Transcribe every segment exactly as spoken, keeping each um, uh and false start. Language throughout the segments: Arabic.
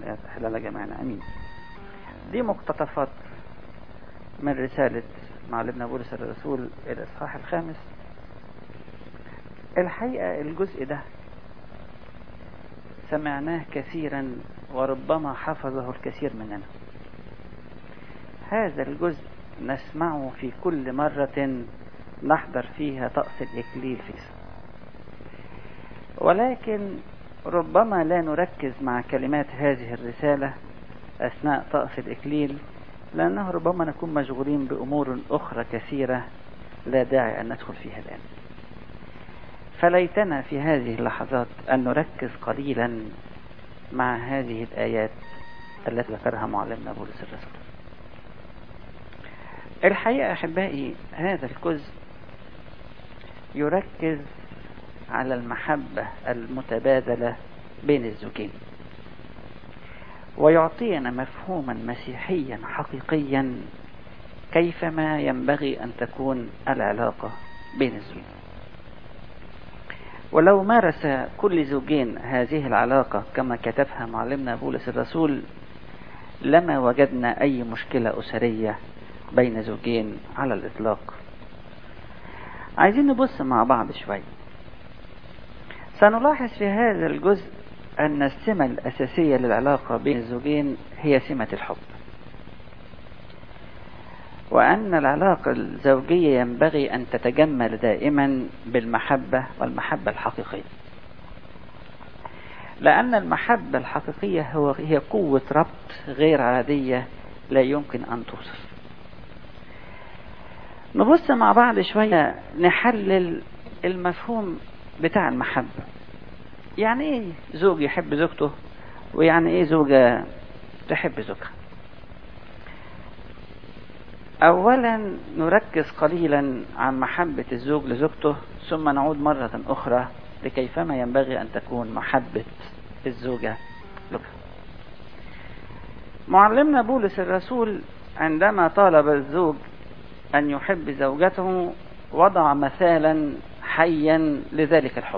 يتحلل جميعنا امين. دي مقتطفات من رسالة معلمنا بولس الرسول الى الاصحاح الخامس. الحقيقة الجزء ده سمعناه كثيرا وربما حفظه الكثير مننا. هذا الجزء نسمعه في كل مرة نحضر فيها طقس الإكليل في سنة. ولكن ربما لا نركز مع كلمات هذه الرسالة أثناء طقس الإكليل، لأنه ربما نكون مشغولين بأمور أخرى كثيرة لا داعي أن ندخل فيها الآن. فليتنا في هذه اللحظات أن نركز قليلا مع هذه الآيات التي ذكرها معلمنا بولس الرسول. الحقيقة أحبائي هذا الجزء يركز على المحبة المتبادلة بين الزوجين، ويعطينا مفهوما مسيحيا حقيقيا كيفما ينبغي أن تكون العلاقة بين الزوجين. ولو مارس كل زوجين هذه العلاقة كما كتبها معلمنا بولس الرسول لما وجدنا أي مشكلة أسرية بين زوجين على الإطلاق. عايزين نبص مع بعض شوي. سنلاحظ في هذا الجزء أن السمة الأساسية للعلاقة بين الزوجين هي سمة الحب، وأن العلاقة الزوجية ينبغي أن تتجمل دائما بالمحبة والمحبة الحقيقية، لأن المحبة الحقيقية هو هي قوة ربط غير عادية لا يمكن أن توصف. نبص مع بعض شوية نحلل المفهوم بتاع المحبة. يعني ايه زوج يحب زوجته، ويعني ايه زوجة تحب زوجها؟ اولا نركز قليلا عن محبة الزوج لزوجته، ثم نعود مرة اخرى لكيفما ينبغي ان تكون محبة الزوجة لزوجها. معلمنا بولس الرسول عندما طالب الزوج أن يحب زوجته وضع مثالا حيا لذلك الحب.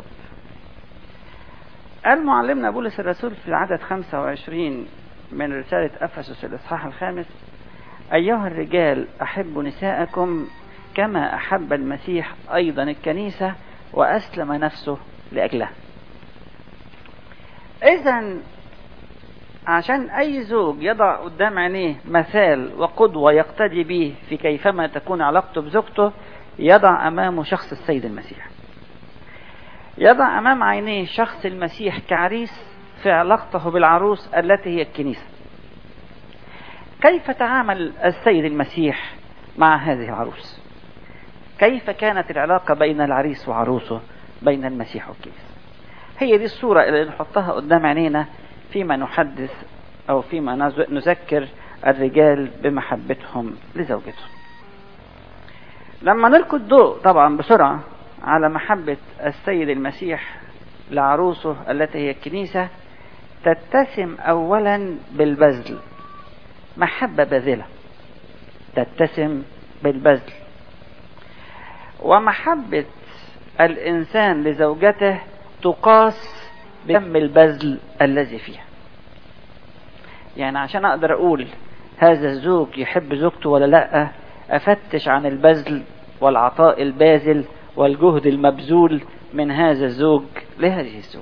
قال معلمنا بولس الرسول في العدد خمسة وعشرين من رسالة أفسس الإصحاح الخامس: أيها الرجال أحبوا نساءكم كما أحب المسيح أيضا الكنيسة وأسلم نفسه لأجلها. إذن عشان أي زوج يضع قدام عينيه مثال وقدوة يقتدي به في كيفما تكون علاقته بزوجته، يضع أمامه شخص السيد المسيح، يضع أمام عينيه شخص المسيح كعريس في علاقته بالعروس التي هي الكنيسة. كيف تعامل السيد المسيح مع هذه العروس؟ كيف كانت العلاقة بين العريس وعروسه، بين المسيح والكنيسة؟ هي دي الصورة اللي نحطها قدام عينينا فيما نحدث أو فيما نذكر الرجال بمحبتهم لزوجتهم. لما نلقي الضوء طبعا بسرعة على محبة السيد المسيح لعروسه التي هي الكنيسة، تتسم أولا بالبذل، محبة باذلة تتسم بالبذل. ومحبة الإنسان لزوجته تقاس بكم البذل الذي فيها. يعني عشان أقدر أقول هذا الزوج يحب زوجته ولا لا، أفتش عن البذل والعطاء الباذل والجهد المبذول من هذا الزوج لهذه الزوجة.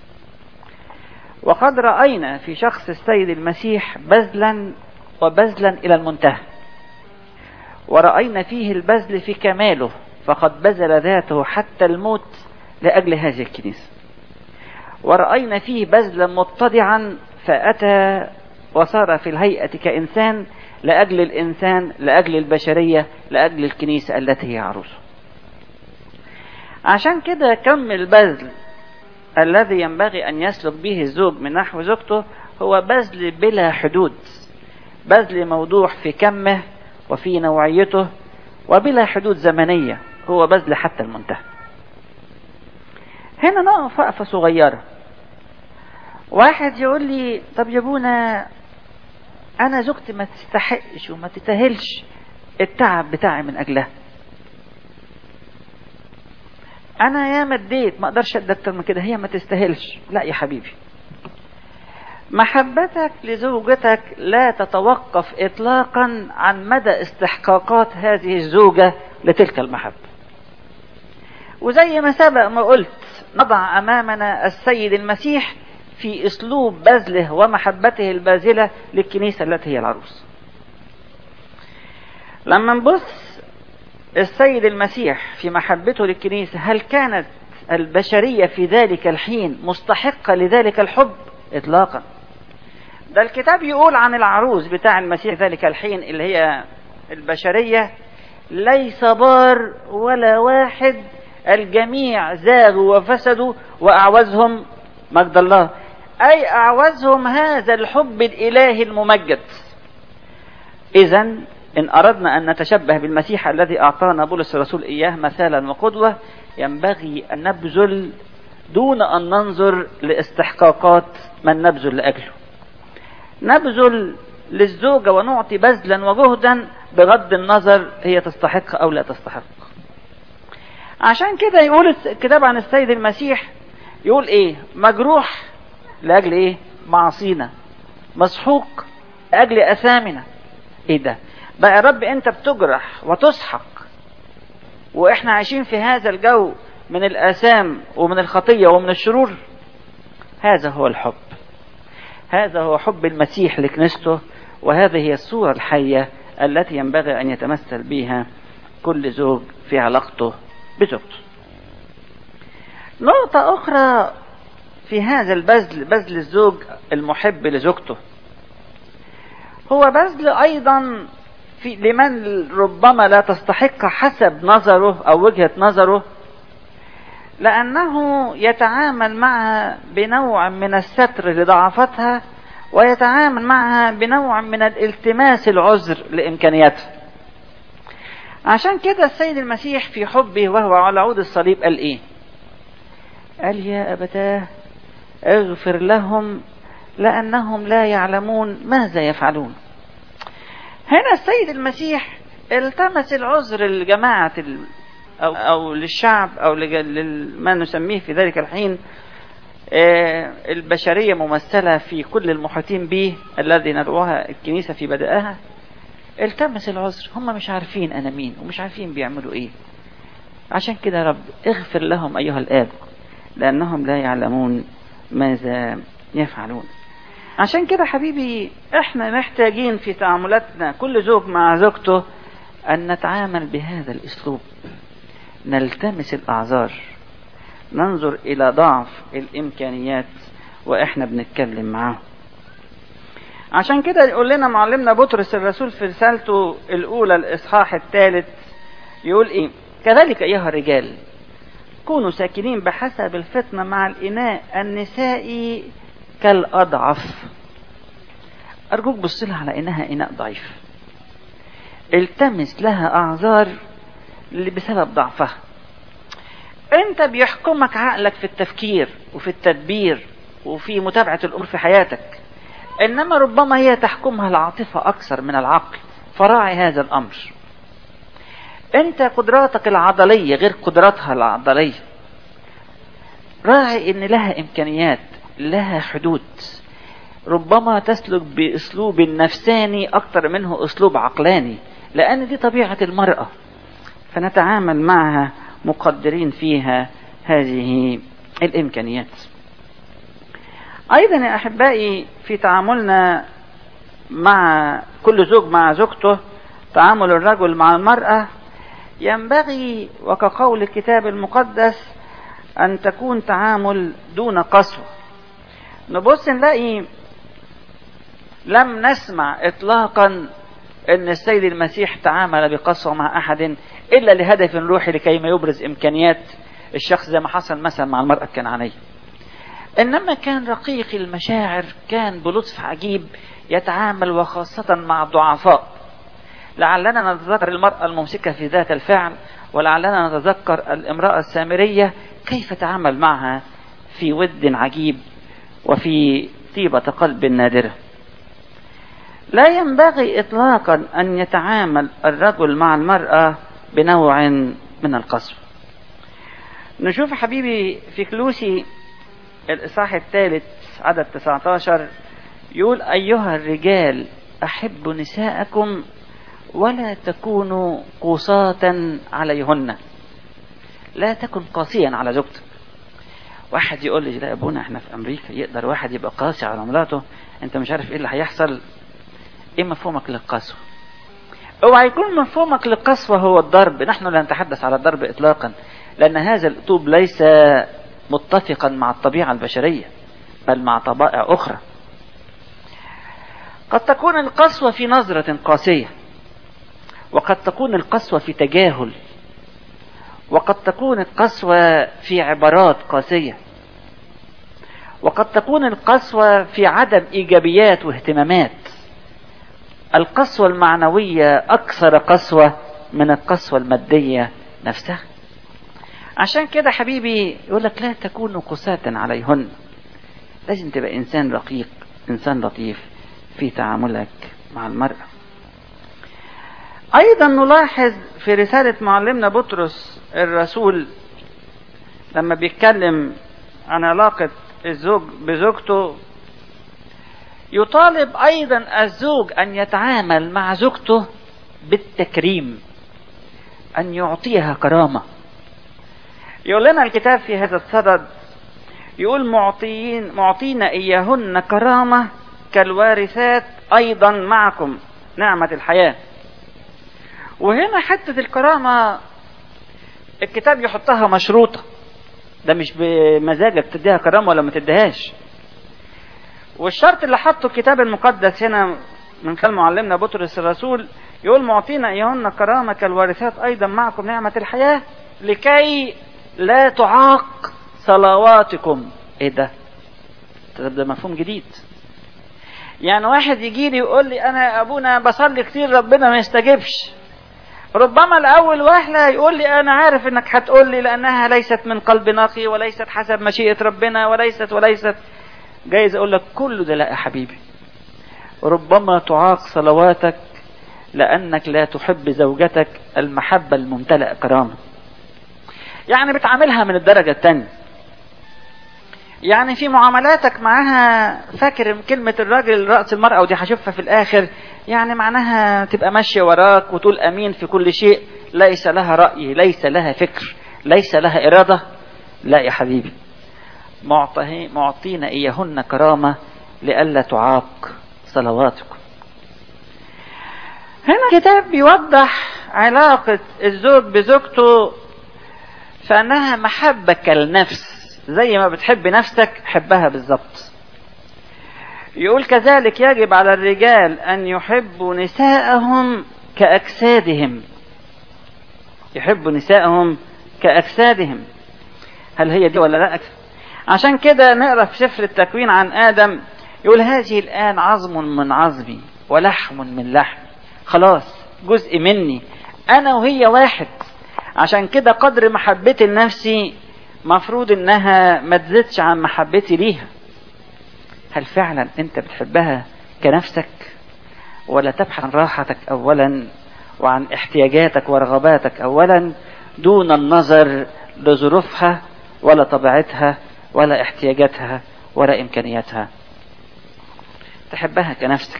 وقد رأينا في شخص السيد المسيح بذلا وبذلا إلى المنتهى، ورأينا فيه البذل في كماله، فقد بذل ذاته حتى الموت لأجل هذه الكنيسة. ورأينا فيه بذلا متضعا، فأتى وصار في الهيئة كإنسان لأجل الإنسان، لأجل البشرية، لأجل الكنيسة التي هي عروسه. عشان كده كم البذل الذي ينبغي أن يسلك به الزوج من نحو زوجته هو بذل بلا حدود، بذل موضوع في كمه وفي نوعيته وبلا حدود زمنية، هو بذل حتى المنتهى. هنا نقف وقفة صغيرة. واحد يقول لي طب يا ابونا أنا زوجتي ما تستحقش وما تتهلش التعب بتاعي من أجلها، أنا يا مديت ما أقدرش أدي أكتر من كده، هي ما تستاهلش. لا يا حبيبي، محبتك لزوجتك لا تتوقف إطلاقا عن مدى استحقاقات هذه الزوجة لتلك المحبة. وزي ما سبق ما قلت، نضع أمامنا السيد المسيح في أسلوب بذله ومحبته الباذلة للكنيسة التي هي العروس. لما نبص السيد المسيح في محبته للكنيسة، هل كانت البشرية في ذلك الحين مستحقة لذلك الحب؟ إطلاقا. ده الكتاب يقول عن العروس بتاع المسيح ذلك الحين اللي هي البشرية: ليس بار ولا واحد، الجميع زاغوا وفسدوا وأعوزهم مجد الله. أي أعوزهم هذا الحب الإلهي الممجد. إذن إن أردنا أن نتشبه بالمسيح الذي أعطانا بولس الرسول إياه مثالا وقدوة، ينبغي أن نبذل دون أن ننظر لاستحقاقات من نبذل لأجله. نبذل للزوجة ونعطي بذلا وجهدا بغض النظر هي تستحق أو لا تستحق. عشان كده يقول الكتاب عن السيد المسيح، يقول إيه؟ مجروح لأجل إيه؟ معصينا، مسحوق لأجل أثامنا. إيه ده بقى يا رب؟ أنت بتجرح وتسحق وإحنا عايشين في هذا الجو من الآثام ومن الخطية ومن الشرور. هذا هو الحب، هذا هو حب المسيح لكنيسته، وهذه هي الصورة الحية التي ينبغي أن يتمثل بها كل زوج في علاقته بزوجته. نقطة أخرى في هذا البذل، بذل الزوج المحب لزوجته، هو بذل أيضا في لمن ربما لا تستحق حسب نظره أو وجهة نظره، لأنه يتعامل معها بنوع من الستر لضعفتها، ويتعامل معها بنوع من الالتماس العذر لإمكانياتها. عشان كده السيد المسيح في حبه وهو على عود الصليب قال إيه؟ قال: يا أبتاه اغفر لهم لأنهم لا يعلمون ماذا يفعلون. هنا السيد المسيح التمس العذر لجماعة أو, أو للشعب أو لما نسميه في ذلك الحين البشرية ممثلة في كل المحيطين به الذي ندعوها الكنيسة في بدائها. التمس العذر، هم مش عارفين أنا مين ومش عارفين بيعملوا إيه. عشان كده رب اغفر لهم أيها الآب لأنهم لا يعلمون ماذا يفعلون. عشان كده حبيبي احنا محتاجين في تعاملاتنا كل زوج مع زوجته أن نتعامل بهذا الأسلوب، نلتمس الأعذار، ننظر إلى ضعف الإمكانيات وإحنا بنتكلم معاه. عشان كده يقول لنا معلمنا بطرس الرسول في رسالته الأولى الإصحاح الثالث، يقول إيه؟ كذلك أيها الرجال كونوا ساكنين بحسب الفطنة مع الإناء النسائي كالأضعف. أرجوك بص لها على إنها إناء ضعيف، التمس لها أعذار اللي بسبب ضعفها. أنت بيحكمك عقلك في التفكير وفي التدبير وفي متابعة الأمور في حياتك، إنما ربما هي تحكمها العاطفة أكثر من العقل، فراعي هذا الأمر. أنت قدراتك العضلية غير قدراتها العضلية، راعي إن لها إمكانيات، لها حدود، ربما تسلك بأسلوب نفساني أكثر منه أسلوب عقلاني، لأن دي طبيعة المرأة، فنتعامل معها مقدرين فيها هذه الإمكانيات. أيضا يا أحبائي في تعاملنا مع كل زوج مع زوجته، تعامل الرجل مع المرأة ينبغي وكقول الكتاب المقدس أن تكون تعامل دون قسوة. نبص نلاقي لم نسمع إطلاقا أن السيد المسيح تعامل بقسوة مع أحد إلا لهدف روحي لكي ما يبرز إمكانيات الشخص، زي ما حصل مثلا مع المرأة الكنعانية. إنما كان رقيق المشاعر، كان بلطف عجيب يتعامل، وخاصة مع الضعفاء. لعلنا نتذكر المرأة الممسكة في ذات الفعل، ولعلنا نتذكر الامرأة السامرية كيف تعامل معها في ود عجيب وفي طيبة قلب نادرة. لا ينبغي إطلاقا أن يتعامل الرجل مع المرأة بنوع من القسوة. نشوف حبيبي في كلوسي الإصحاح الثالث عدد تسعة عشر يقول أيها الرجال أحبوا نساءكم ولا تكونوا قساة عليهن. لا تكن قاسيا على زوجتك. واحد يقول لي لا يا ابونا احنا في امريكا يقدر واحد يبقى قاسي على مراته؟ انت مش عارف ايه اللي هيحصل. ايه مفهومك للقسوة؟ اوعى يكون مفهومك للقسوة هو الضرب. نحن لا نتحدث على الضرب اطلاقا، لان هذا الاسلوب ليس متفقا مع الطبيعة البشرية بل مع طبائع اخرى. قد تكون القسوة في نظرة قاسية، وقد تكون القسوة في تجاهل، وقد تكون القسوة في عبارات قاسية، وقد تكون القسوة في عدم إيجابيات واهتمامات. القسوة المعنوية أكثر قسوة من القسوة المادية نفسها. عشان كده حبيبي يقولك لا تكونوا قساة عليهن. لازم تبقى إنسان رقيق، إنسان لطيف في تعاملك مع المرأة. أيضا نلاحظ في رسالة معلمنا بطرس الرسول لما بيتكلم عن علاقة الزوج بزوجته، يطالب أيضا الزوج أن يتعامل مع زوجته بالتكريم، أن يعطيها كرامة. يقول لنا الكتاب في هذا الصدد، يقول معطيين معطين إياهن كرامة كالوارثات أيضا معكم نعمة الحياة. وهنا حتة الكرامة الكتاب يحطها مشروطة، ده مش بمزاجك تديها كرامة ولا ما تديهاش. والشرط اللي حطه الكتاب المقدس هنا من خلال معلمنا بطرس الرسول، يقول معطينا إياهن كرامة كالوارثات أيضا معكم نعمة الحياة لكي لا تعاق صلواتكم. ايه ده؟ ده مفهوم جديد. يعني واحد يجي لي يقول لي انا يا ابونا بصلي كتير ربنا ما يستجبش، ربما الاول وهله يقول لي انا عارف انك هتقول لي لانها ليست من قلب نقي وليست حسب مشيئة ربنا وليست وليست جايز اقول لك كله ده. لا يا حبيبي، ربما تعاق صلواتك لانك لا تحب زوجتك المحبة الممتلئة كرامة. يعني بتعاملها من الدرجة الثانية. يعني في معاملاتك معها فاكر كلمة الراجل رأس المرأة ودي هشوفها في الآخر، يعني معناها تبقى ماشية وراك وتقول أمين في كل شيء، ليس لها رأي، ليس لها فكر، ليس لها إرادة. لا يا حبيبي، معطينا إياهن كرامة لئلا تعاق صلواتكم. هنا الكتاب بيوضح علاقة الزوج بزوجته فأنها محبة كالنفس، زي ما بتحب نفسك حبها بالضبط. يقول كذلك يجب على الرجال أن يحبوا نساءهم كأجسادهم. يحبوا نساءهم كأجسادهم. هل هي دي ولا لا؟ عشان كده نقرأ في سفر التكوين عن آدم، يقول هذه الآن عظم من عظمي ولحم من لحمي. خلاص جزء مني، أنا وهي واحد. عشان كده قدر محبتي لنفسي مفروض انها ما تزيدش عن محبتي ليها. هل فعلا انت بتحبها كنفسك، ولا تبحث عن راحتك اولا وعن احتياجاتك ورغباتك اولا دون النظر لظروفها ولا طبيعتها ولا احتياجاتها ولا امكانياتها؟ تحبها كنفسك.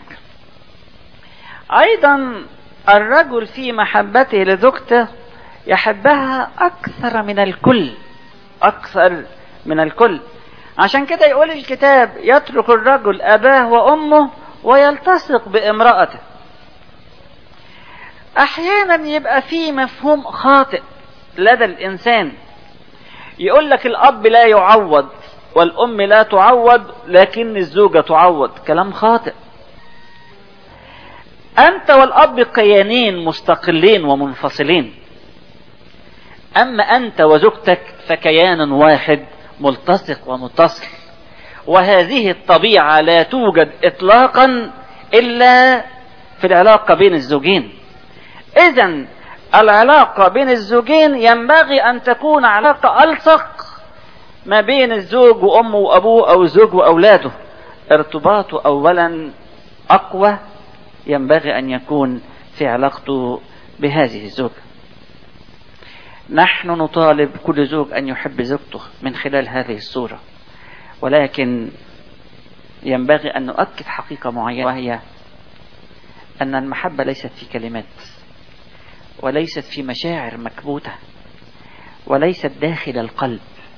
ايضا الرجل في محبته لزوجته يحبها اكثر من الكل، أكثر من الكل. عشان كده يقول الكتاب يترك الرجل أباه وأمه ويلتصق بامرأته. أحيانا يبقى فيه مفهوم خاطئ لدى الإنسان، يقول لك الأب لا يعوض والأم لا تعوض لكن الزوجة تعوض. كلام خاطئ. أنت والأب كيانين مستقلين ومنفصلين، أما أنت وزوجتك فكيان واحد ملتصق ومتصل. وهذه الطبيعة لا توجد إطلاقا إلا في العلاقة بين الزوجين. إذن العلاقة بين الزوجين ينبغي أن تكون علاقة ألصق ما بين الزوج وأمه وأبوه أو الزوج وأولاده. ارتباطه أولا أقوى ينبغي أن يكون في علاقته بهذه الزوجة. نحن نطالب كل زوج أن يحب زوجته من خلال هذه الصورة، ولكن ينبغي أن نؤكد حقيقة معينة، وهي أن المحبة ليست في كلمات، وليست في مشاعر مكبوتة، وليست داخل القلب،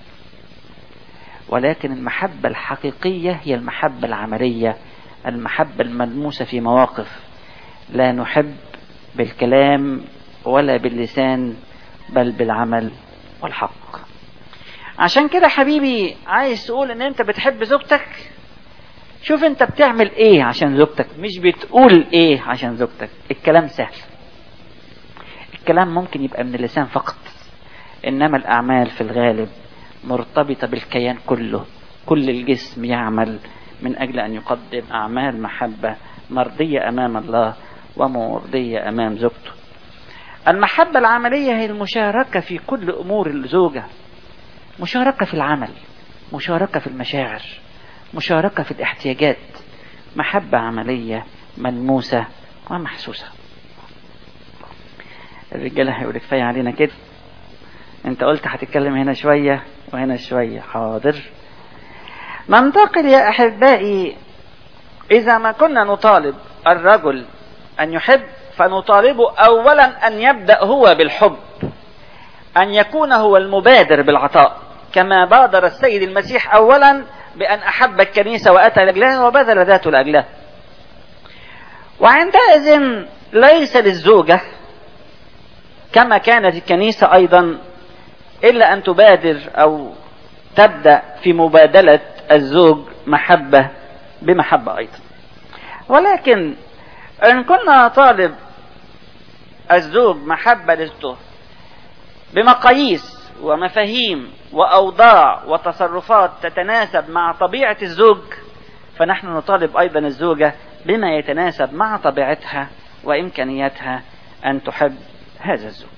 ولكن المحبة الحقيقية هي المحبة العملية، المحبة الملموسة في مواقف. لا نحب بالكلام ولا باللسان، بل بالعمل والحق. عشان كده حبيبي، عايز تقول ان انت بتحب زوجتك، شوف انت بتعمل ايه عشان زوجتك، مش بتقول ايه عشان زوجتك. الكلام سهل، الكلام ممكن يبقى من اللسان فقط، انما الاعمال في الغالب مرتبطة بالكيان كله. كل الجسم يعمل من اجل ان يقدم اعمال محبة مرضية امام الله ومرضية امام زوجته. المحبة العملية هي المشاركة في كل امور الزوجة، مشاركة في العمل، مشاركة في المشاعر، مشاركة في الاحتياجات، محبة عملية ملموسة ومحسوسة. الرجالة هيقولك كفاية علينا كده، انت قلت هتتكلم هنا شوية وهنا شوية. حاضر. ننتقل يا أحبائي، إذا ما كنا نطالب الرجل أن يحب، فنطالبه أولا أن يبدأ هو بالحب، أن يكون هو المبادر بالعطاء، كما بادر السيد المسيح أولا بأن أحب الكنيسة وأتى لأجلها وبذل ذاته لأجلها. وعندئذ ليس للزوجة كما كانت الكنيسة أيضا إلا أن تبادر أو تبدأ في مبادلة الزوج محبة بمحبة أيضا. ولكن إن كنا طالب الزوج محبة لزوجته بمقاييس ومفاهيم وأوضاع وتصرفات تتناسب مع طبيعة الزوج، فنحن نطالب أيضا الزوجة بما يتناسب مع طبيعتها وإمكانياتها أن تحب هذا الزوج.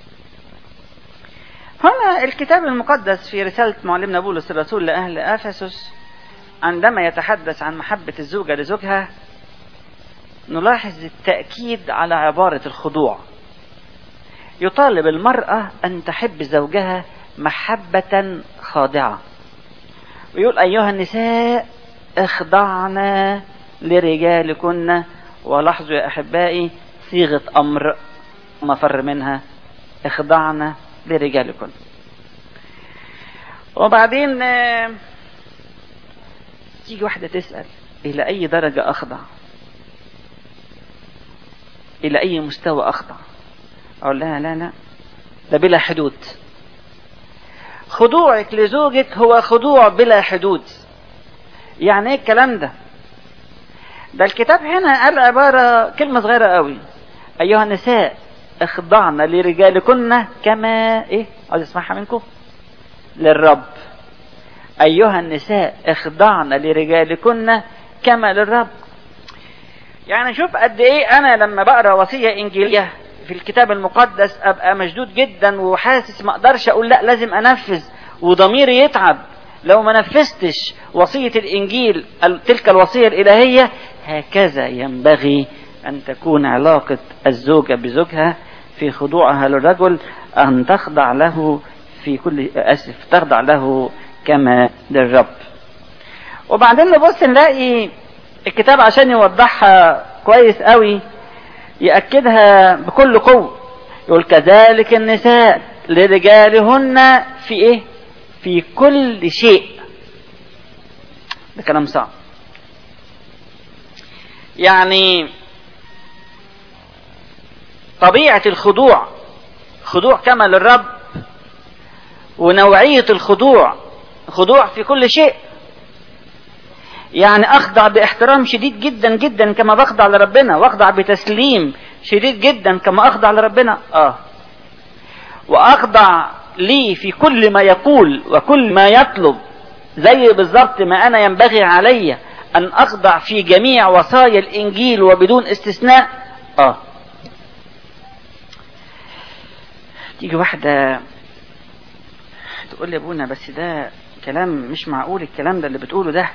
هنا الكتاب المقدس في رسالة معلمنا بولس الرسول لأهل أفسس عندما يتحدث عن محبة الزوجة لزوجها، نلاحظ التأكيد على عبارة الخضوع. يطالب المرأة أن تحب زوجها محبة خاضعة، ويقول أيها النساء اخضعنا لرجالكن. ولاحظوا يا أحبائي صيغة أمر مفر منها، اخضعنا لرجالكن. وبعدين تيجي واحدة تسأل إلى أي درجة أخضع، إلى أي مستوى أخضع؟ أقول لها لا لا، ده بلا حدود. خضوعك لزوجك هو خضوع بلا حدود. يعني ايه الكلام ده؟ ده الكتاب هنا قال عبارة كلمة صغيرة قوي، أيها النساء اخضعنا لرجالكن كما ايه، عايز اسمعها منكم، للرب. أيها النساء اخضعنا لرجالكن كما للرب. يعني شوف قد ايه انا لما بقرا وصية انجيلية في الكتاب المقدس ابقى مشدود جدا وحاسس ما اقدرش اقول لا، لازم انفذ، وضميري يتعب لو ما نفذتش وصية الانجيل تلك الوصية الالهية. هكذا ينبغي ان تكون علاقة الزوجة بزوجها في خضوعها للرجل، ان تخضع له في كل اسف تخضع له كما للرب. وبعدين نبص نلاقي الكتاب عشان يوضحها كويس قوي يأكدها بكل قوة، يقول كذلك النساء لرجالهن في ايه، في كل شيء. ده كلام صعب. يعني طبيعة الخضوع خضوع كما للرب، ونوعية الخضوع خضوع في كل شيء. يعني اخضع باحترام شديد جدا جدا كما بخضع لربنا، واخضع بتسليم شديد جدا كما اخضع لربنا. اه واخضع لي في كل ما يقول وكل ما يطلب، زي بالضبط ما انا ينبغي علي ان اخضع في جميع وصايا الانجيل وبدون استثناء. اه تيجي واحدة تقول لي ابونا بس ده كلام مش معقول، الكلام ده اللي بتقوله ده،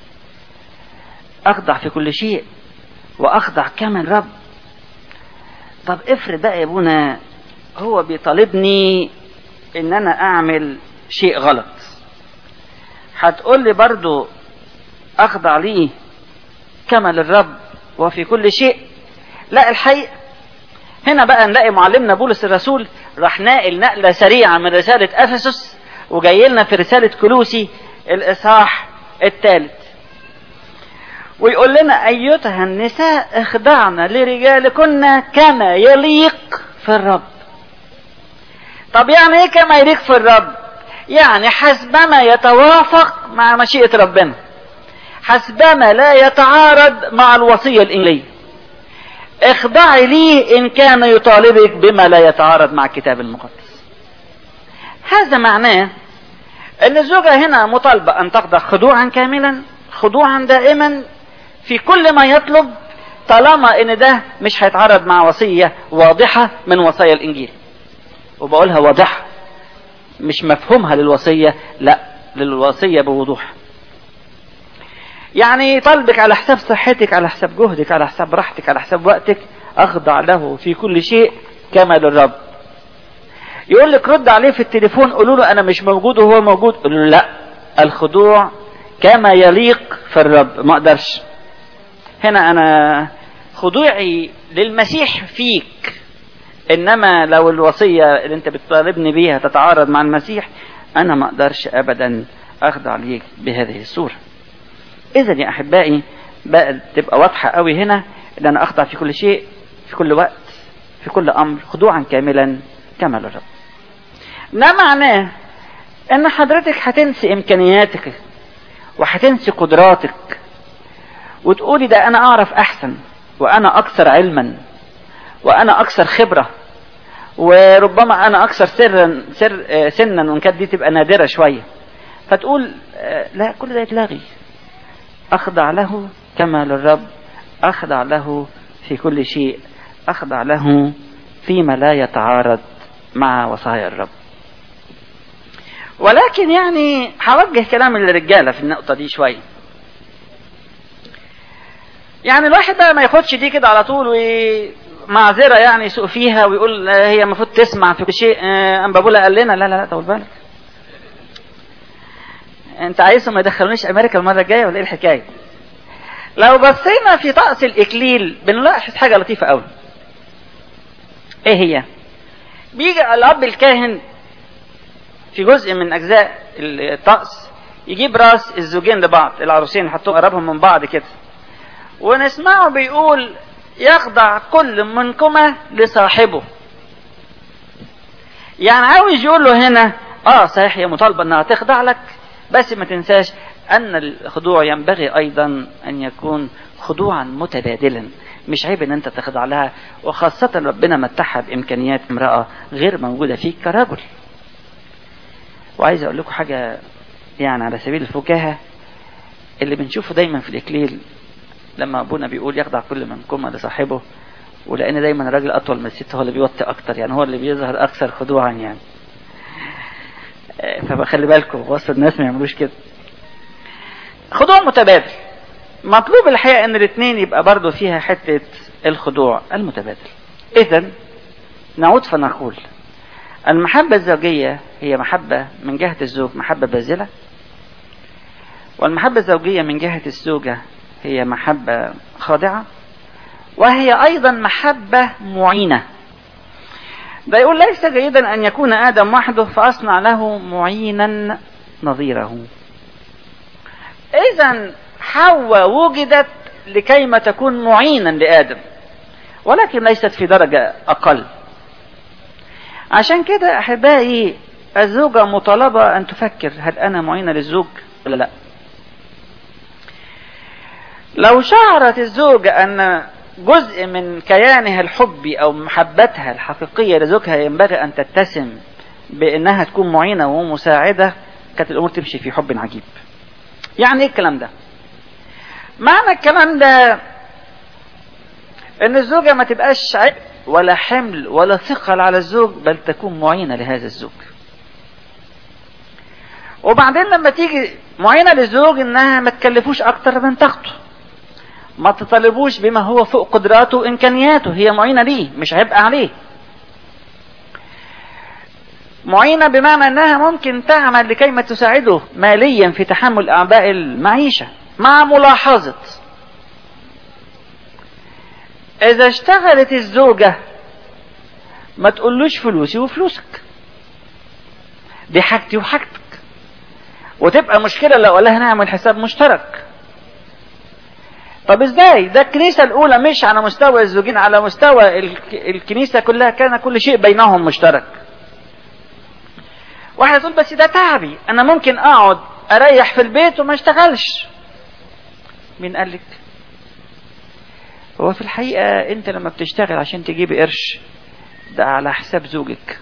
اخضع في كل شيء واخضع كما الرب. طب افرض بقى يا ابونا هو بيطالبني ان انا اعمل شيء غلط، هتقول لي برضو اخضع ليه كما للرب وفي كل شيء. لا، الحقيقة هنا بقى نلاقي معلمنا بولس الرسول راح ناقل نقلة سريعة من رسالة افسس وجاي لنا في رسالة كولوسي الاصحاح الثالث، ويقول لنا ايتها النساء اخضعن لرجالكن كما يليق في الرب. طب يعني ايه كما يليق في الرب؟ يعني حسبما يتوافق مع مشيئة ربنا، حسبما لا يتعارض مع الوصية الإنجيلية. اخضعي ليه إن كان يطالبك بما لا يتعارض مع الكتاب المقدس. هذا معناه أن الزوجة هنا مطالبة أن تخضع خضوعا كاملا، خضوعا دائما في كل ما يطلب، طالما أن ده مش هيتعارض مع وصية واضحة من وصايا الإنجيل. وبقولها واضحة، مش مفهومها للوصية، لا، للوصية بوضوح. يعني طلبك على حساب صحتك، على حساب جهدك، على حساب راحتك، على حساب وقتك، اخضع له في كل شيء كما للرب. يقول لك رد عليه في التليفون، قولوا له انا مش موجود وهو موجود، قولوا له لا، الخضوع كما يليق في الرب. ما اقدرش هنا انا خضوعي للمسيح فيك، انما لو الوصية اللي انت بتطالبني بيها تتعارض مع المسيح انا ما اقدرش ابدا اخضع ليك بهذه الصورة. اذا يا احبائي بقى تبقى واضحة قوي هنا ان انا اخضع في كل شيء، في كل وقت، في كل امر، خضوعا كاملا كما للرب. ده معناه ان حضرتك هتنسي امكانياتك وهتنسي قدراتك وتقولي ده انا اعرف احسن وانا اكثر علما وانا اكثر خبرة وربما انا اكثر سرا سر سنا، وان كانت دي تبقى نادرة شوية، فتقول لا، كل ده يتلغي. اخضع له كما للرب، اخضع له في كل شيء، اخضع له فيما لا يتعارض مع وصايا الرب. ولكن يعني هوجه كلام للرجالة في النقطة دي شوية. يعني الواحد بقى ما ياخدش دي كده على طول ومعذرة يعني يسوق فيها ويقول هي المفروض تسمع في كل شيء، أنبابولا قال لنا. لا لا لا، طول بالك، انت عايزهم ما يدخلونيش امريكا المرة الجاية ولا ايه الحكاية؟ لو بصينا في طقس الاكليل بنلاحظ حاجة لطيفة قوي. ايه هي؟ بيجي الاب الكاهن في جزء من اجزاء الطقس يجيب راس الزوجين لبعض، العروسين يحطوهم قربهم من بعض كده، ونسمعه بيقول يخضع كل منكما لصاحبه. يعني عاوز يقول له هنا اه صحيح هي مطالبة انها تخضع لك، بس ما تنساش ان الخضوع ينبغي ايضا ان يكون خضوعا متبادلا. مش عيب ان انت تخضع لها، وخاصة ربنا متحها بامكانيات امرأة غير موجودة فيك كرجل. وعايز اقول لكم حاجة يعني على سبيل الفكاهة، اللي بنشوفه دايما في الاكليل لما ابونا بيقول يخضع كل منكم لصاحبه، ولان دايما الراجل اطول من الست هو اللي بيوطي اكتر، يعني هو اللي بيظهر اكثر خضوعا يعني. فبخلي بالكم وسط الناس ما يعملوش كده. خضوع متبادل مطلوب الحقيقة ان الاثنين يبقى برضو فيها حتة الخضوع المتبادل. اذا نعود فنقول المحبة الزوجية هي محبة من جهة الزوج محبة باذلة، والمحبة الزوجية من جهة الزوجة هي محبة خاضعة، وهي ايضا محبة معينة. ده يقول ليس جيدا ان يكون ادم وحده فاصنع له معينا نظيره. اذا حواء وجدت لكيما تكون معينا لادم، ولكن ليست في درجة اقل. عشان كده احبائي الزوجة مطالبة ان تفكر هل انا معينة للزوج ولا لا. لو شعرت الزوجة ان جزء من كيانها الحبي او محبتها الحقيقية لزوجها ينبغي ان تتسم بانها تكون معينة ومساعدة، كانت الامور تمشي في حب عجيب. يعني ايه الكلام ده؟ معنى الكلام ده ان الزوجة ما تبقاش عبء ولا حمل ولا ثقل على الزوج، بل تكون معينة لهذا الزوج. وبعدين لما تيجي معينة للزوج انها ما تكلفوش اكتر من طاقته، ما تطالبوش بما هو فوق قدراته وامكانياته، هي معينة ليه مش عبء عليه. معينة بمعنى انها ممكن تعمل لكي ما تساعده ماليا في تحمل اعباء المعيشة، مع ملاحظة اذا اشتغلت الزوجة ما تقولوش فلوسي وفلوسك، دي حاجتي وحاجتك، وتبقى مشكلة لو قالها نعمل حساب مشترك. طب ازاي؟ ده الكنيسة الاولى مش على مستوى الزوجين، على مستوى الكنيسة كلها كان كل شيء بينهم مشترك. واحد يقول بس ده تعبي، انا ممكن اقعد اريح في البيت وما اشتغلش. مين قالك؟ هو في الحقيقة انت لما بتشتغل عشان تجيب قرش ده على حساب زوجك،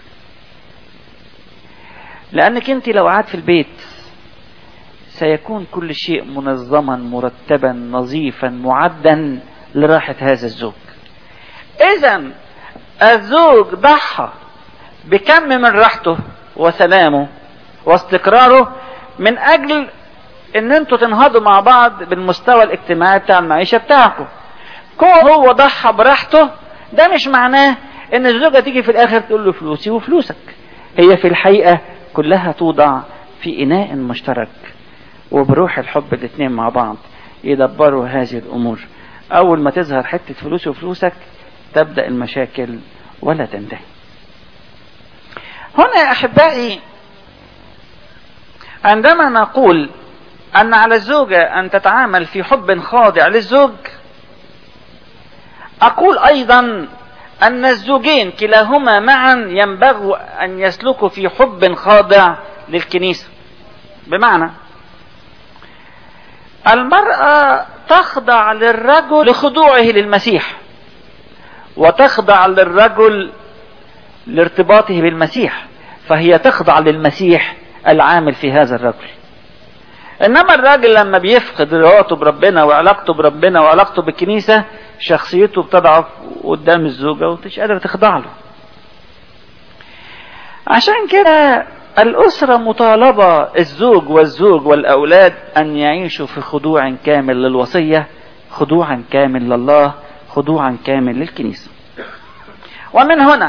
لانك انت لو قعدت في البيت سيكون كل شيء منظما مرتبا نظيفا معدا لراحة هذا الزوج. اذا الزوج ضحى بكم من راحته وسلامه واستقراره من اجل ان انتوا تنهضوا مع بعض بالمستوى الاجتماعي بتاع المعيشة بتاعكم. كون هو ضحى براحته ده مش معناه ان الزوجة تيجي في الاخر تقول له فلوسي وفلوسك. هي في الحقيقة كلها توضع في اناء مشترك، وبروح الحب الاثنين مع بعض يدبروا هذه الامور. اول ما تظهر حتة فلوسي وفلوسك تبدأ المشاكل ولا تنتهي. هنا يا احبائي عندما نقول ان على الزوجة ان تتعامل في حب خاضع للزوج، اقول ايضا ان الزوجين كلاهما معا ينبغي ان يسلكوا في حب خاضع للكنيسة. بمعنى المرأة تخضع للرجل لخضوعه للمسيح، وتخضع للرجل لارتباطه بالمسيح، فهي تخضع للمسيح العامل في هذا الرجل. انما الراجل لما بيفقد رواته بربنا وعلاقته بربنا وعلاقته بالكنيسة شخصيته بتضعف قدام الزوجة ومش قادرة تخضع له. عشان كده الأسرة مطالبة الزوج والزوج والأولاد أن يعيشوا في خضوع كامل للوصية، خضوعا كامل لله، خضوعا كامل للكنيسة. ومن هنا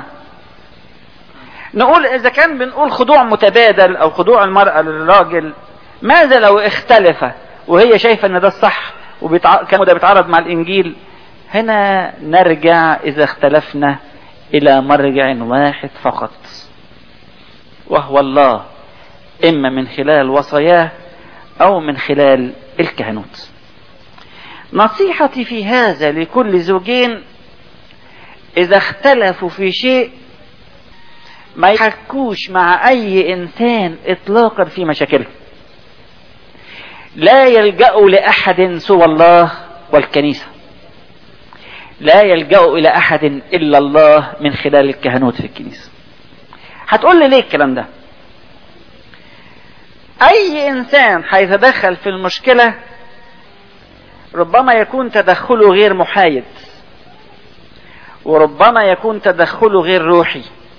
نقول إذا كان بنقول خضوع متبادل أو خضوع المرأة للراجل، ماذا لو اختلف وهي شايفة أن ده الصح وكان ده بيتعارض مع الإنجيل؟ هنا نرجع إذا اختلفنا إلى مرجع واحد فقط، وهو الله، إما من خلال وصاياه أو من خلال الكهنوت. نصيحتي في هذا لكل زوجين إذا اختلفوا في شيء ما يحكوش مع أي إنسان إطلاقا في مشاكلهم، لا يلجأوا لأحد سوى الله والكنيسة، لا يلجأوا إلى أحد إلا الله من خلال الكهنوت في الكنيسة. هتقول لي ليه الكلام ده؟ اي انسان هيتدخل في المشكلة ربما يكون تدخله غير محايد، وربما يكون تدخله غير روحي،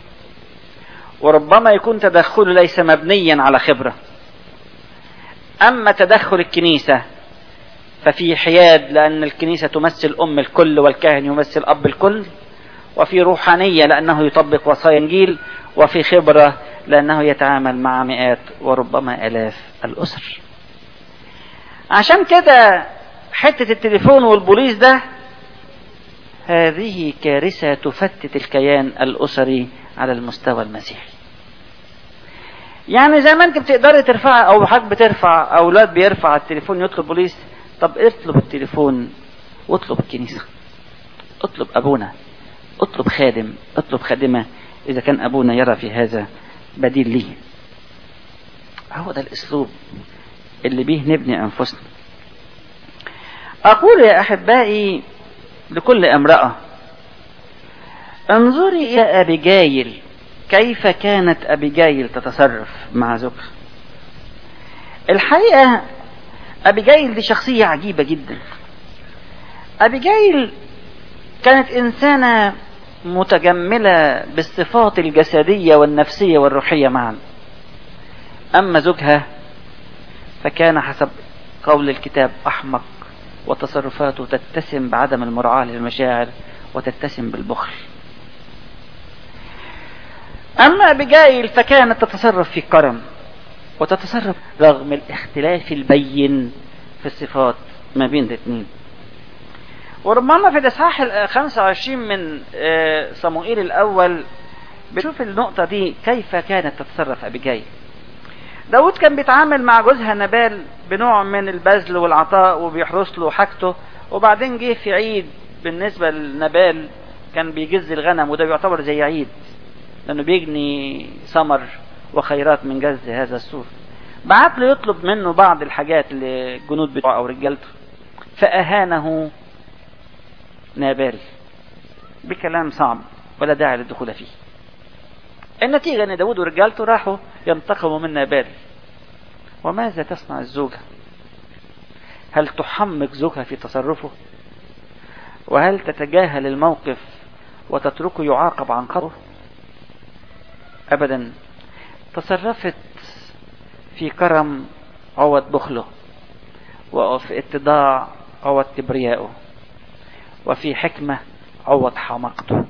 وربما يكون تدخله ليس مبنيا على خبرة. اما تدخل الكنيسة ففي حياد، لان الكنيسة تمثل ام الكل والكاهن يمثل اب الكل، وفي روحانية لانه يطبق وصايا الانجيل، وفي خبرة لأنه يتعامل مع مئات وربما آلاف الأسر. عشان كده حتة التليفون والبوليس ده هذه كارثة تفتت الكيان الأسري على المستوى المسيحي. يعني زي ما انت بتقدري ترفع او حد بترفع اولاد بيرفع التليفون يطلب بوليس، طب اطلب التليفون واطلب الكنيسة، اطلب ابونا، اطلب خادم، اطلب خادمة اذا كان ابونا يرى في هذا بديل ليه. هو ده الاسلوب اللي بيه نبني انفسنا. اقول يا احبائي لكل امرأة انظري الى ابيجايل، كيف كانت ابيجايل تتصرف مع زوجها. الحقيقة ابيجايل دي شخصية عجيبة جدا. ابيجايل كانت انسانة متجملة بالصفات الجسدية والنفسية والروحية معا. اما زوجها فكان حسب قول الكتاب احمق، وتصرفاته تتسم بعدم المراعاة للمشاعر وتتسم بالبخل. اما ابيجايل فكانت تتصرف في كرم، وتتصرف رغم الاختلاف البين في الصفات ما بين الاثنين. وربما في الإصحاح الخامس وعشرين من صموئيل الأول بنشوف النقطة دي كيف كانت تتصرف أبيجايل. داود كان بيتعامل مع جوزها نبال بنوع من البذل والعطاء وبيحرس له حاجته، وبعدين جه في عيد بالنسبة لنبال كان بيجز الغنم، وده بيعتبر زي عيد لأنه بيجني ثمر وخيرات من جز هذا السور. بعت له يطلب منه بعض الحاجات للجنود بتوعه أو رجالته، فأهانه نابال بكلام صعب ولا داعي للدخول فيه. النتيجة ان داود ورجالته راحوا ينتقموا من نابال. وماذا تصنع الزوجة؟ هل تحمق زوجها في تصرفه؟ وهل تتجاهل الموقف وتتركه يعاقب عن خطأه؟ ابدا. تصرفت في كرم عوض بخله، وفي اتضاع عوض كبريائه، وفي حكمة عوض حماقته.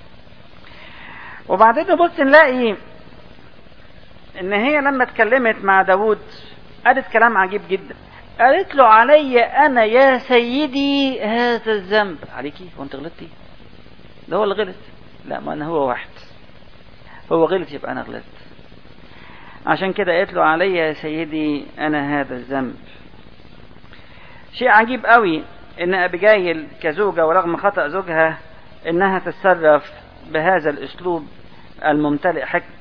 وبعدين نبص نلاقي ان هي لما اتكلمت مع داود قالت كلام عجيب جدا. قالت له علي انا يا سيدي هذا الذنب. عليكي وانت غلطتي؟ ده هو اللي غلط. لا، ما انا هو واحد، هو غلط يبقى انا غلطت. عشان كده قالت له علي يا سيدي انا هذا الذنب. شيء عجيب قوي ان ابيجايل كزوجة ورغم خطأ زوجها انها تتصرف بهذا الاسلوب الممتلئ حكم.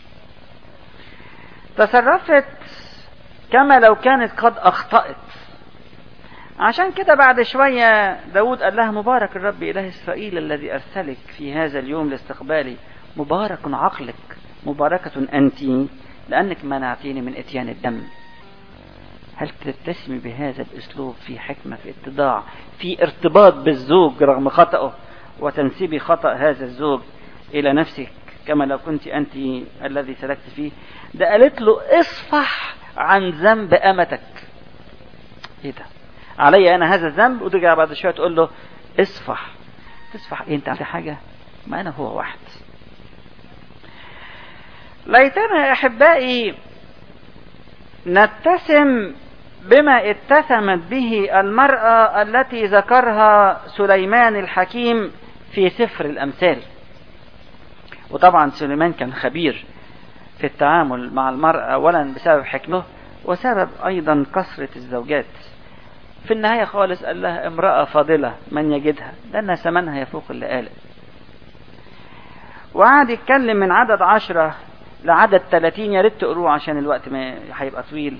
تصرفت كما لو كانت قد اخطأت. عشان كده بعد شوية داود قال لها مبارك الرب اله اسرائيل الذي ارسلك في هذا اليوم لاستقبالي، مبارك عقلك، مباركة انت لانك منعتيني من اتيان الدم. هل تتسمي بهذا الاسلوب في حكمة، في اتضاع، في ارتباط بالزوج رغم خطأه، وتنسبي خطأ هذا الزوج الى نفسك كما لو كنت انت الذي سلكت فيه؟ ده قالت له اصفح عن ذنب امتك. ايه ده؟ علي انا هذا الذنب، وترجع بعد شويه تقول له اصفح. تصفح ايه؟ انت عارف حاجه؟ ما انا هو واحد. ليتنا احبائي نتسم بما اتسمت به المرأة التي ذكرها سليمان الحكيم في سفر الامثال. وطبعا سليمان كان خبير في التعامل مع المرأة، اولا بسبب حكمه وسبب ايضا كثرة الزوجات. في النهاية خالص قال لها امرأة فاضلة من يجدها لأن ثمنها يفوق اللآلئ. وقعد يتكلم من عدد عشرة لعدد ثلاثين، يا ريت تقروه عشان الوقت ما هيبقى طويل.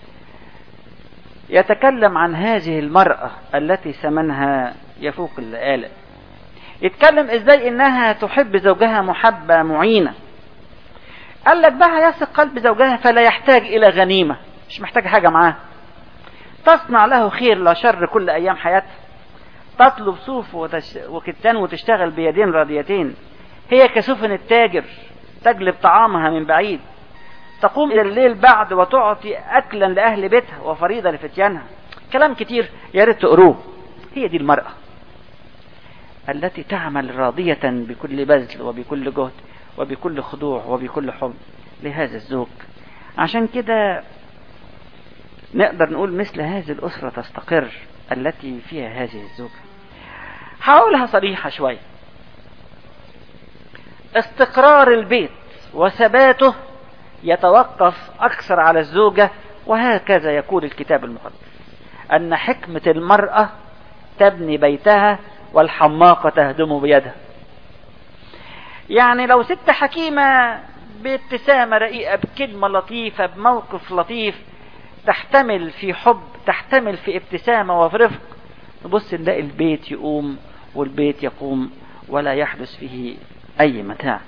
يتكلم عن هذه المرأة التي ثمنها يفوق اللآلئ. يتكلم ازاي انها تحب زوجها محبة معينة. قال لك بقى يثق قلب زوجها فلا يحتاج الى غنيمة، مش محتاج حاجة معاه. تصنع له خير لا شر كل ايام حياتها. تطلب صوف وتش... وكتان وتشتغل بيدين راضيتين. هي كسفن التاجر تجلب طعامها من بعيد. تقوم الى الليل بعد وتعطي اكلا لاهل بيتها وفريضة لفتيانها. كلام كتير يا ريت تقروه. هي دي المرأة التي تعمل راضية بكل بذل وبكل جهد وبكل خضوع وبكل حب لهذا الزوج. عشان كده نقدر نقول مثل هذه الأسرة تستقر التي فيها هذه الزوجة. هقولها صريحة شوية. استقرار البيت وثباته يتوقف أكثر على الزوجة، وهكذا يقول الكتاب المقدس أن حكمة المرأة تبني بيتها والحماقة تهدم بيدها. يعني لو ست حكيمة بابتسامة رقيقة بكلمة لطيفة بموقف لطيف تحتمل في حب، تحتمل في ابتسامة وفي رفق، نبص نلاقي البيت يقوم والبيت يقوم ولا يحدث فيه أي متاع.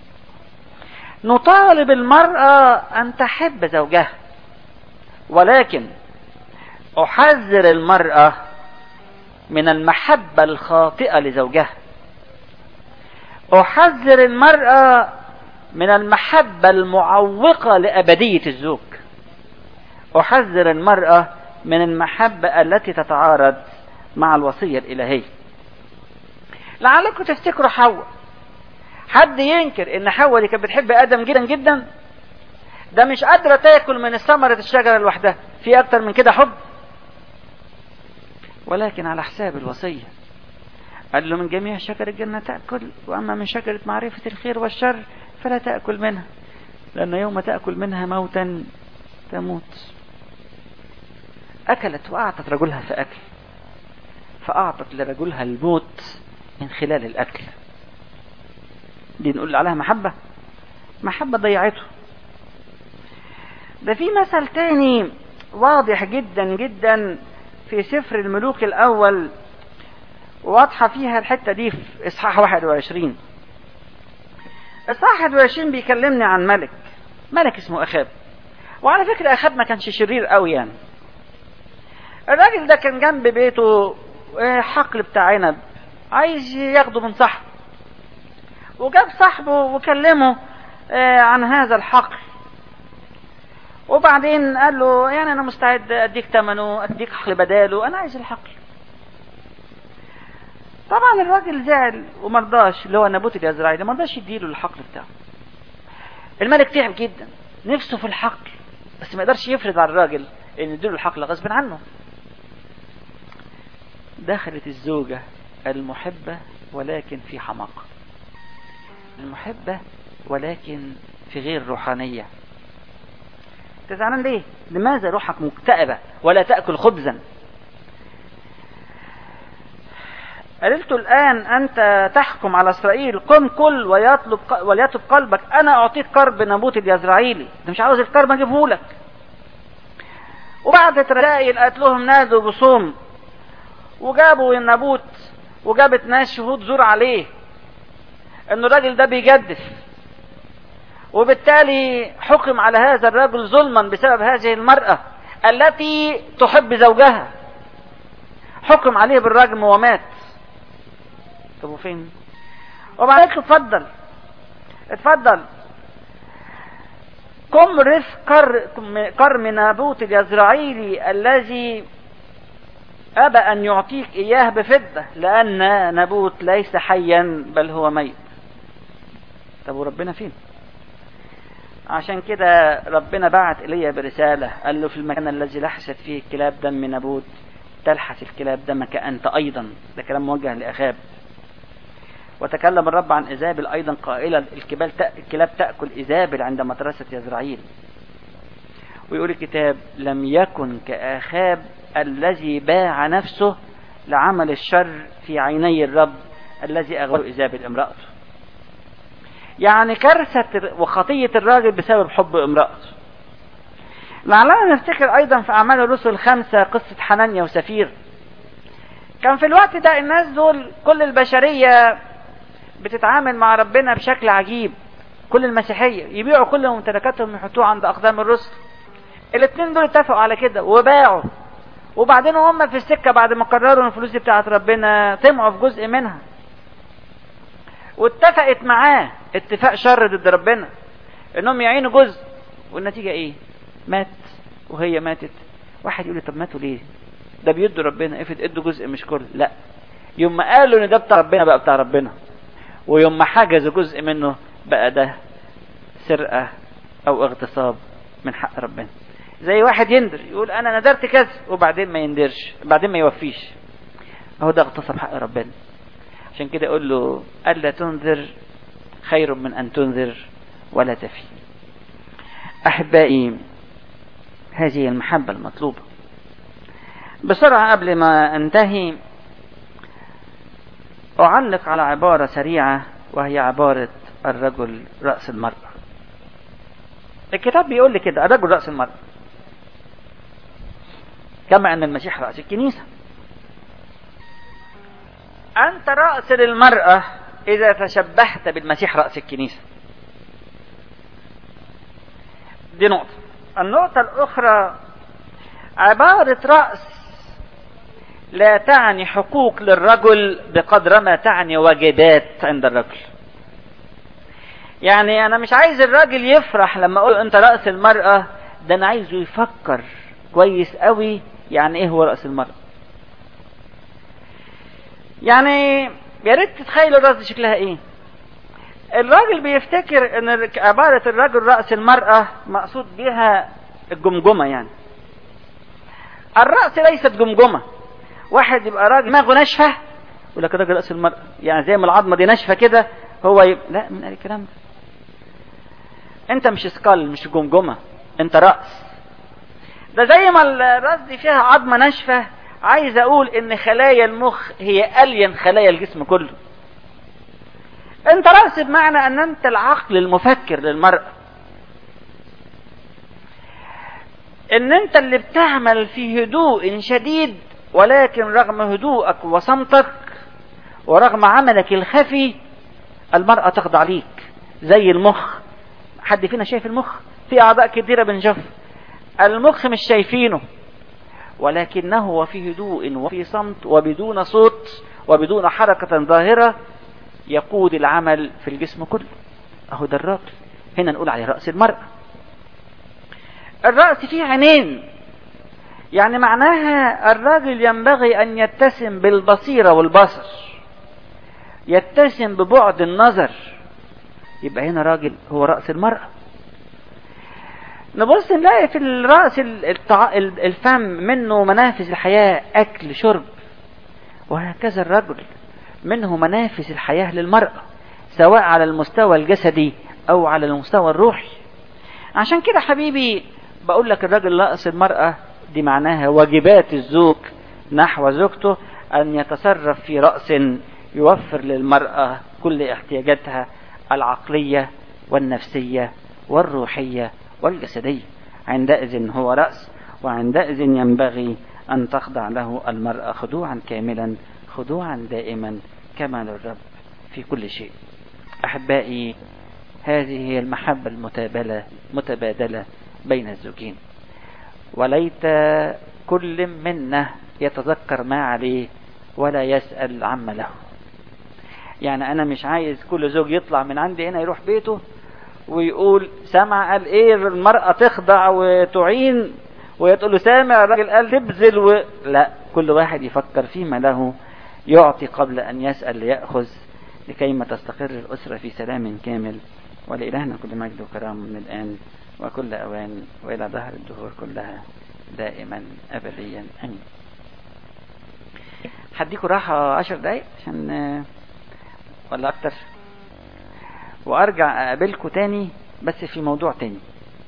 نطالب المرأة أن تحب زوجها، ولكن أحذر المرأة من المحبة الخاطئة لزوجها. أحذر المرأة من المحبة المعوقة لأبدية الزوج. أحذر المرأة من المحبة التي تتعارض مع الوصية الإلهية. لعلكم تفتكروا حواء. حد ينكر ان حواء اللي كانت بتحب آدم جدا جدا؟ ده مش قادرة تاكل من ثمرة الشجرة لوحدها، في أكتر من كده حب؟ ولكن على حساب الوصية. قال له من جميع شجر الجنة تأكل، وأما من شجرة معرفة الخير والشر فلا تأكل منها، لأن يوم تأكل منها موتا تموت. أكلت وأعطت رجلها فأكل، فأعطت لرجلها الموت من خلال الأكل. دي نقول عليها محبة؟ محبة ضيعته. ده في مثل تاني واضح جدا جدا في سفر الملوك الأول، واضحة فيها الحتة دي في إصحاح واحد وعشرين. إصحاح واحد وعشرين بيكلمني عن ملك ملك اسمه أخاب. وعلى فكرة أخاب ما كانش شرير قوي يعني. الراجل ده كان جنب بيته حقل بتاع عنب، عايز ياخده من صاحبه، وجاب صاحبه وكلمه عن هذا الحقل، وبعدين قال له يعني أنا مستعد أديك ثمنه، أديك حقل بداله، أنا عايز الحقل. طبعا الراجل زعل ومرضاش، اللي هو نبوت اليزرعيلي مرضاش يديله الحقل بتاعه. الملك تعب جدا، نفسه في الحقل، بس ما يقدرش يفرض على الراجل ان يديله الحقل غصب عنه. دخلت الزوجة المحبة ولكن في حماقة، المحبة ولكن في غير روحانية. تزعلان ليه؟ لماذا روحك مكتئبة ولا تأكل خبزا؟ قلت الآن أنت تحكم على إسرائيل، قم كل ويطلب وليطلب قلبك، أنا أعطيك قرب نبوت اليزرعيلي، أنت مش عاوز القرب أجيبه لك. وبعد رسائل قالت لهم نادوا بصوم، وجابوا النبوت وجابت ناس شهود زور عليه إن الراجل ده بيجدف، وبالتالي حكم على هذا الرجل ظلما بسبب هذه المرأة التي تحب زوجها، حكم عليه بالرجم ومات. طب وفين؟ وبعدين اتفضل اتفضل قم رث كرم نابوت اليزرعيلي الذي أبى أن يعطيك إياه بفضة، لأن نابوت ليس حيا بل هو ميت. طب وربنا فين؟ عشان كده ربنا بعت إليه برسالة، قال له في المكان الذي لحست فيه الكلاب دم نابوت تلحس الكلاب دمك أنت أيضا. ده كلام موجه لأخاب. وتكلم الرب عن إيزابل أيضا قائلا الكلاب تأكل إيزابل عند مدرسة يزرعيل. ويقول الكتاب لم يكن كآخاب الذي باع نفسه لعمل الشر في عيني الرب الذي أغوى إيزابل امرأته. يعني كارثة وخطية الراجل بسبب حب امرأته. لعلنا نفتكر أيضا في أعمال الرسل الخمسة قصة حنانيا وسفير. كان في الوقت ده الناس دول كل البشرية بتتعامل مع ربنا بشكل عجيب، كل المسيحية يبيعوا كل ممتلكاتهم يحطوها عند أقدام الرسل. الاثنين دول اتفقوا على كده وباعوا، وبعدين هم في السكة بعد ما قرروا الفلوس دي بتاعت ربنا طمعوا في جزء منها، واتفقت معاه اتفاق شر ضد ربنا انهم يعينوا جزء، والنتيجة ايه؟ مات وهي ماتت. واحد يقول لي طب ماتوا ليه؟ ده بيدوا ربنا، افرض ادوا جزء مش كل. لا، يوم ما قالوا ان ده بتاع ربنا بقى بتاع ربنا، ويوم ما حجزوا جزء منه بقى ده سرقة او اغتصاب من حق ربنا. زي واحد يندر يقول انا ندرت كذا وبعدين ما يندرش، بعدين ما يوفيش، اهو ده اغتصب حق ربنا. عشان كده اقول له الا تنذر خير من ان تنذر ولا تفي. احبائي، هذه المحبة المطلوبة. بسرعة قبل ما انتهي اعلق على عبارة سريعة، وهي عبارة الرجل رأس المرأة. الكتاب بيقول لي كده الرجل رأس المرأة، كما ان المسيح رأس الكنيسة. انت رأس للمرأة اذا تشبهت بالمسيح رأس الكنيسة. دي نقطة. النقطة الاخرى، عبارة رأس لا تعني حقوق للرجل بقدر ما تعني واجبات عند الرجل. يعني انا مش عايز الراجل يفرح لما اقول انت رأس المرأة، ده انا عايزه يفكر كويس قوي يعني ايه هو رأس المرأة. يعني يا ريت تتخيلوا الرأس دي شكلها ايه. الراجل بيفتكر ان عبارة الرجل رأس المرأة مقصود بها الجمجمة. يعني الرأس ليست جمجمة، واحد يبقى راجل دماغه ناشفه يقول لك راجل راس المرأة، يعني زي ما العظمه دي ناشفه كده هو يب... لا، من الكلام ده. انت مش سكال، مش جمجمه، انت راس. ده زي ما الراس دي فيها عظمه ناشفه، عايز اقول ان خلايا المخ هي الين خلايا الجسم كله. انت راس بمعنى ان انت العقل المفكر للمرأة، ان انت اللي بتعمل في هدوء شديد، ولكن رغم هدوءك وصمتك ورغم عملك الخفي المرأة تخضع ليك. زي المخ، حد فينا شايف المخ؟ في اعضاء كثيرة بنشوف المخ مش شايفينه، ولكنه وفي هدوء وفي صمت وبدون صوت وبدون حركة ظاهرة يقود العمل في الجسم كله. اهو ده الراجل، هنا نقول عليه رأس المرأة. الرأس فيه عينين، يعني معناها الراجل ينبغي ان يتسم بالبصيرة والبصر، يتسم ببعد النظر، يبقى هنا راجل هو رأس المرأة. نبص نلاقي في الرأس الفم منه منافذ الحياة، اكل شرب، وهكذا الرجل منه منافذ الحياة للمرأة، سواء على المستوى الجسدي او على المستوى الروحي. عشان كده حبيبي بقول لك الرجل رأس المرأة دي معناها واجبات الزوج نحو زوجته، ان يتصرف في رأس يوفر للمرأة كل احتياجاتها العقلية والنفسية والروحية والجسدية. عندئذ هو رأس، وعندئذ ينبغي ان تخضع له المرأة خضوعا كاملا، خضوعا دائما كما للرب في كل شيء. احبائي، هذه هي المحبة المتبادلة متبادلة بين الزوجين، وليت كل منا يتذكر ما عليه ولا يسأل عما له. يعني انا مش عايز كل زوج يطلع من عندي هنا يروح بيته ويقول سامع قال ايه المرأة تخضع وتعين، ويقول له سامع الراجل قال تبذل و... لا، كل واحد يفكر فيما له، يعطي قبل ان يسأل ليأخذ، لكيما تستقر الأسرة في سلام كامل. ولإلهنا كل مجد وكرام من الآن وكل أوان وإلى ظهر الدهور كلها دائما أبديا أمين. هديكوا راحة عشر دقايق عشان ولا أكتر، وأرجع أقابلكوا تاني بس في موضوع تاني.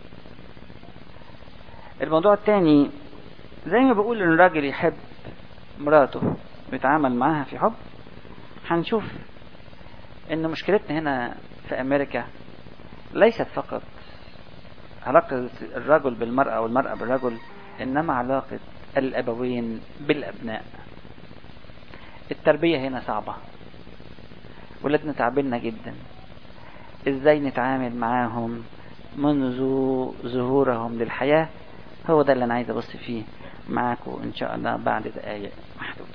الموضوع التاني زي ما بقول إن الراجل يحب مراته بيتعامل معاها في حب، هنشوف إن مشكلتنا هنا في أمريكا ليست فقط علاقة الرجل بالمرأة والمرأة بالرجل، إنما علاقة الأبوين بالأبناء. التربية هنا صعبة، ولادنا تعبنا جدا. إزاي نتعامل معاهم منذ ظهورهم للحياة؟ هو ده اللي أنا عايز أبص فيه معاكم إن شاء الله بعد دقايق محدودة.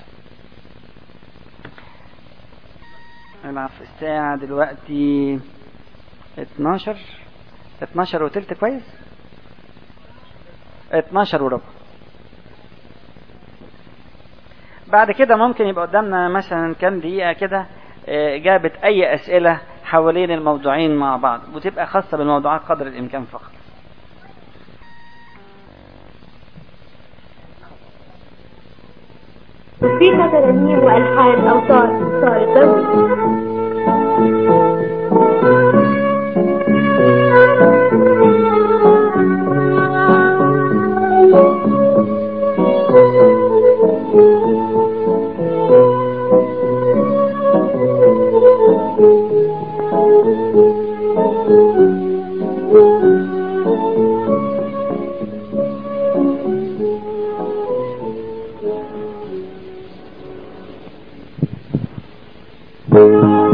أنا في الساعة دلوقتي اتناشر اتناشر وتلت، كويس؟ اتناشر وربع. بعد كده ممكن يبقى قدامنا مثلا كام دقيقة كده إجابة أي أسئلة حوالين الموضوعين مع بعض، وتبقى خاصة بالموضوعات قدر الإمكان فقط. موسيقى ترانيم وألحان أوتار صار الدولي. Thank you.